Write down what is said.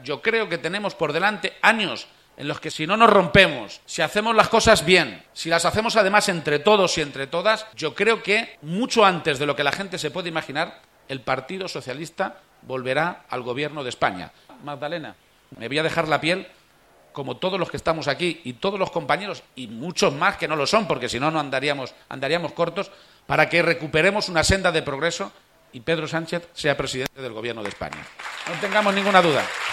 Yo creo que tenemos por delante años en los que si no nos rompemos, si hacemos las cosas bien, si las hacemos además entre todos y entre todas, yo creo que mucho antes de lo que la gente se puede imaginar, el Partido Socialista volverá al gobierno de España. Magdalena, me voy a dejar la piel como todos los que estamos aquí y todos los compañeros y muchos más que no lo son, porque si no, no andaríamos cortos, para que recuperemos una senda de progreso y Pedro Sánchez sea presidente del gobierno de España. No tengamos ninguna duda.